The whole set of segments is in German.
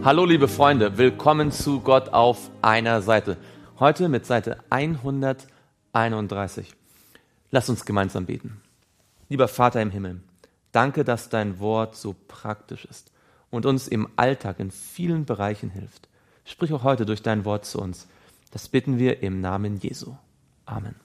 Hallo liebe Freunde, willkommen zu Gott auf einer Seite. Heute mit Seite 131. Lasst uns gemeinsam beten. Lieber Vater im Himmel, danke, dass dein Wort so praktisch ist und uns im Alltag in vielen Bereichen hilft. Sprich auch heute durch dein Wort zu uns. Das bitten wir im Namen Jesu. Amen.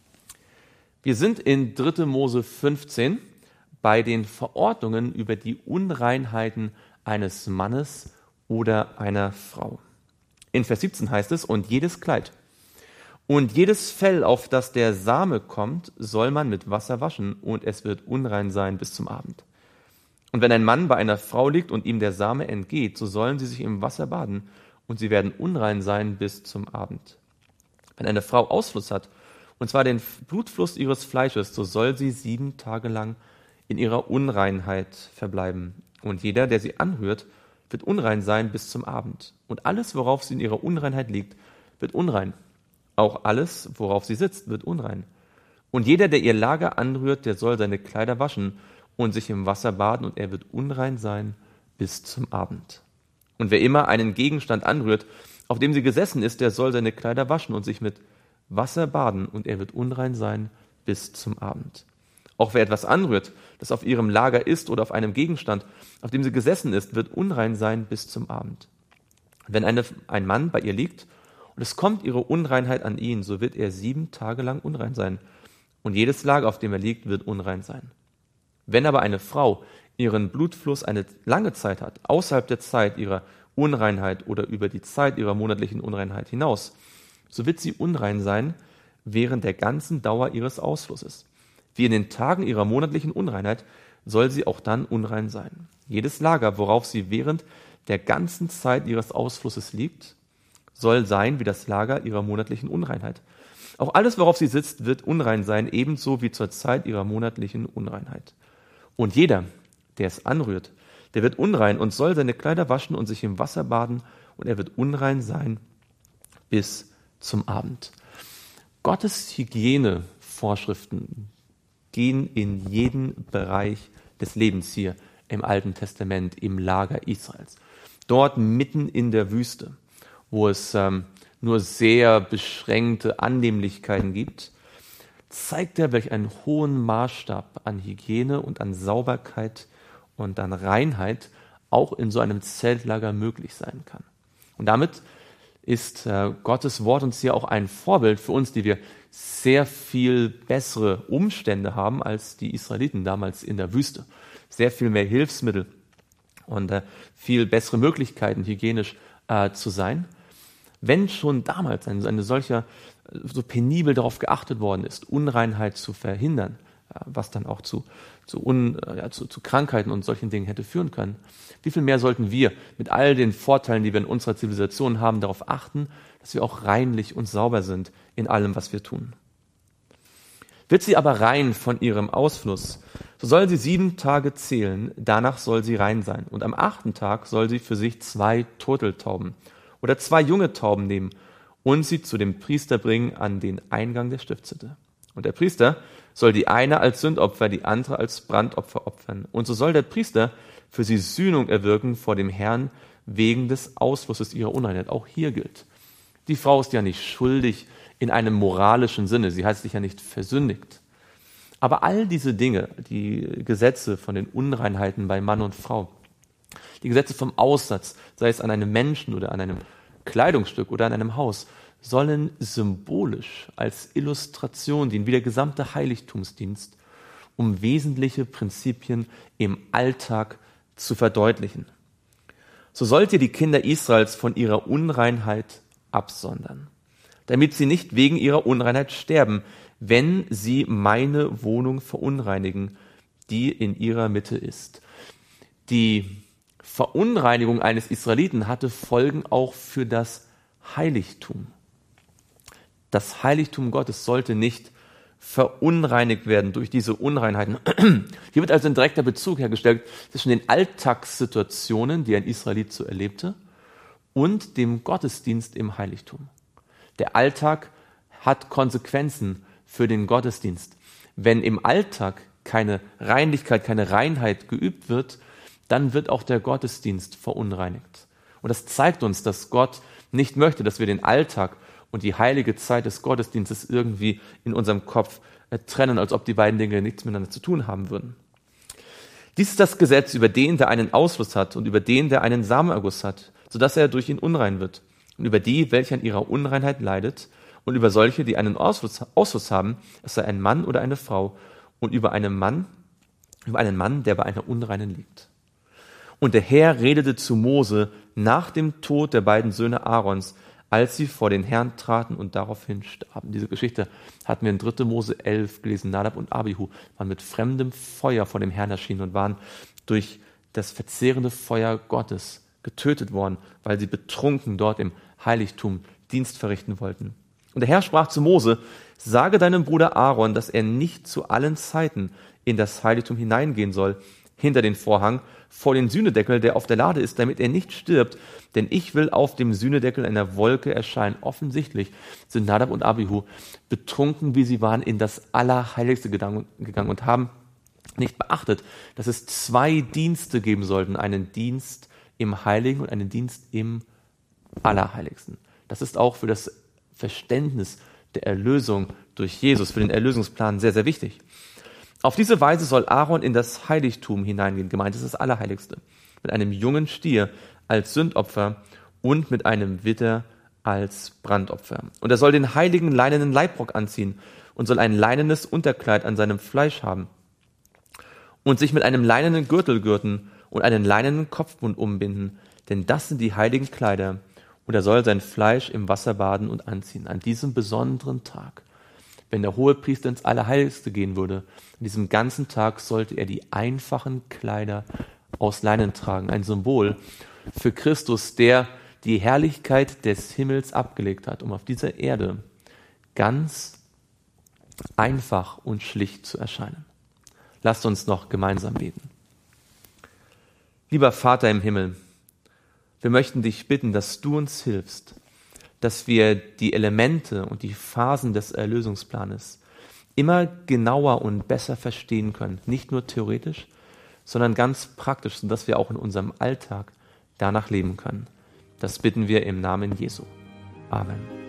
Wir sind in 3. Mose 15 bei den Verordnungen über die Unreinheiten eines Mannes oder einer Frau. In Vers 17 heißt es, und jedes Kleid und jedes Fell, auf das der Same kommt, soll man mit Wasser waschen, und es wird unrein sein bis zum Abend. Und wenn ein Mann bei einer Frau liegt und ihm der Same entgeht, so sollen sie sich im Wasser baden, und sie werden unrein sein bis zum Abend. Wenn eine Frau Ausfluss hat, und zwar den Blutfluss ihres Fleisches, so soll sie 7 Tage lang in ihrer Unreinheit verbleiben. Und jeder, der sie anrührt, wird unrein sein bis zum Abend. Und alles, worauf sie in ihrer Unreinheit liegt, wird unrein. Auch alles, worauf sie sitzt, wird unrein. Und jeder, der ihr Lager anrührt, der soll seine Kleider waschen und sich im Wasser baden, und er wird unrein sein bis zum Abend. Und wer immer einen Gegenstand anrührt, auf dem sie gesessen ist, der soll seine Kleider waschen und sich mit Wasser baden, und er wird unrein sein bis zum Abend. Auch wer etwas anrührt, das auf ihrem Lager ist oder auf einem Gegenstand, auf dem sie gesessen ist, wird unrein sein bis zum Abend. Wenn ein Mann bei ihr liegt und es kommt ihre Unreinheit an ihn, so wird er 7 Tage lang unrein sein. Und jedes Lager, auf dem er liegt, wird unrein sein. Wenn aber eine Frau ihren Blutfluss eine lange Zeit hat, außerhalb der Zeit ihrer Unreinheit oder über die Zeit ihrer monatlichen Unreinheit hinaus, so wird sie unrein sein während der ganzen Dauer ihres Ausflusses. Wie in den Tagen ihrer monatlichen Unreinheit soll sie auch dann unrein sein. Jedes Lager, worauf sie während der ganzen Zeit ihres Ausflusses liegt, soll sein wie das Lager ihrer monatlichen Unreinheit. Auch alles, worauf sie sitzt, wird unrein sein, ebenso wie zur Zeit ihrer monatlichen Unreinheit. Und jeder, der es anrührt, der wird unrein und soll seine Kleider waschen und sich im Wasser baden, und er wird unrein sein bis zum Abend. Gottes Hygienevorschriften gehen in jeden Bereich des Lebens hier im Alten Testament, im Lager Israels. Dort mitten in der Wüste, wo es nur sehr beschränkte Annehmlichkeiten gibt, zeigt er, welch einen hohen Maßstab an Hygiene und an Sauberkeit und an Reinheit auch in so einem Zeltlager möglich sein kann. Und damit ist Gottes Wort uns hier auch ein Vorbild für uns, die wir sehr viel bessere Umstände haben als die Israeliten damals in der Wüste. Sehr viel mehr Hilfsmittel und viel bessere Möglichkeiten, hygienisch zu sein. Wenn schon damals eine solcher so penibel darauf geachtet worden ist, Unreinheit zu verhindern, was dann auch zu Krankheiten und solchen Dingen hätte führen können, wie viel mehr sollten wir mit all den Vorteilen, die wir in unserer Zivilisation haben, darauf achten, dass wir auch reinlich und sauber sind in allem, was wir tun. Wird sie aber rein von ihrem Ausfluss, so soll sie 7 Tage zählen, danach soll sie rein sein. Und am 8. Tag soll sie für sich 2 Turteltauben oder 2 junge Tauben nehmen und sie zu dem Priester bringen an den Eingang der Stiftshütte. Und der Priester soll die eine als Sündopfer, die andere als Brandopfer opfern. Und so soll der Priester für sie Sühnung erwirken vor dem Herrn wegen des Ausflusses ihrer Unreinheit. Auch hier gilt, die Frau ist ja nicht schuldig in einem moralischen Sinne. Sie hat sich ja nicht versündigt. Aber all diese Dinge, die Gesetze von den Unreinheiten bei Mann und Frau, die Gesetze vom Aussatz, sei es an einem Menschen oder an einem Kleidungsstück oder an einem Haus, sollen symbolisch als Illustration dienen, wie der gesamte Heiligtumsdienst, um wesentliche Prinzipien im Alltag zu verdeutlichen. So sollt ihr die Kinder Israels von ihrer Unreinheit absondern, damit sie nicht wegen ihrer Unreinheit sterben, wenn sie meine Wohnung verunreinigen, die in ihrer Mitte ist. Die Verunreinigung eines Israeliten hatte Folgen auch für das Heiligtum. Das Heiligtum Gottes sollte nicht verunreinigt werden durch diese Unreinheiten. Hier wird also ein direkter Bezug hergestellt zwischen den Alltagssituationen, die ein Israelit so erlebte, und dem Gottesdienst im Heiligtum. Der Alltag hat Konsequenzen für den Gottesdienst. Wenn im Alltag keine Reinlichkeit, keine Reinheit geübt wird, dann wird auch der Gottesdienst verunreinigt. Und das zeigt uns, dass Gott nicht möchte, dass wir den Alltag und die heilige Zeit des Gottesdienstes irgendwie in unserem Kopf trennen, als ob die beiden Dinge nichts miteinander zu tun haben würden. Dies ist das Gesetz über den, der einen Ausfluss hat und über den, der einen Samenerguss hat, sodass er durch ihn unrein wird. Und über die, welche an ihrer Unreinheit leidet, und über solche, die einen Ausfluss haben, es sei ein Mann oder eine Frau, und über einen Mann, der bei einer Unreinen liegt. Und der Herr redete zu Mose nach dem Tod der beiden Söhne Aarons, als sie vor den Herrn traten und daraufhin starben. Diese Geschichte hatten wir in 3. Mose 11 gelesen. Nadab und Abihu waren mit fremdem Feuer vor dem Herrn erschienen und waren durch das verzehrende Feuer Gottes getötet worden, weil sie betrunken dort im Heiligtum Dienst verrichten wollten. Und der Herr sprach zu Mose: Sage deinem Bruder Aaron, dass er nicht zu allen Zeiten in das Heiligtum hineingehen soll, hinter den Vorhang, vor den Sühnedeckel, der auf der Lade ist, damit er nicht stirbt, denn ich will auf dem Sühnedeckel in einer Wolke erscheinen. Offensichtlich sind Nadab und Abihu betrunken, wie sie waren, in das Allerheiligste gegangen und haben nicht beachtet, dass es 2 Dienste geben sollten, einen Dienst im Heiligen und einen Dienst im Allerheiligsten. Das ist auch für das Verständnis der Erlösung durch Jesus, für den Erlösungsplan sehr, sehr wichtig. Auf diese Weise soll Aaron in das Heiligtum hineingehen, gemeint ist das Allerheiligste, mit einem jungen Stier als Sündopfer und mit einem Widder als Brandopfer. Und er soll den heiligen leinenen Leibrock anziehen und soll ein leinenes Unterkleid an seinem Fleisch haben und sich mit einem leinenen Gürtel gürten und einen leinenen Kopfbund umbinden, denn das sind die heiligen Kleider. Und er soll sein Fleisch im Wasser baden und anziehen. An diesem besonderen Tag, wenn der Hohepriester ins Allerheiligste gehen würde, an diesem ganzen Tag sollte er die einfachen Kleider aus Leinen tragen. Ein Symbol für Christus, der die Herrlichkeit des Himmels abgelegt hat, um auf dieser Erde ganz einfach und schlicht zu erscheinen. Lasst uns noch gemeinsam beten. Lieber Vater im Himmel, wir möchten dich bitten, dass du uns hilfst, dass wir die Elemente und die Phasen des Erlösungsplanes immer genauer und besser verstehen können. Nicht nur theoretisch, sondern ganz praktisch, sodass wir auch in unserem Alltag danach leben können. Das bitten wir im Namen Jesu. Amen.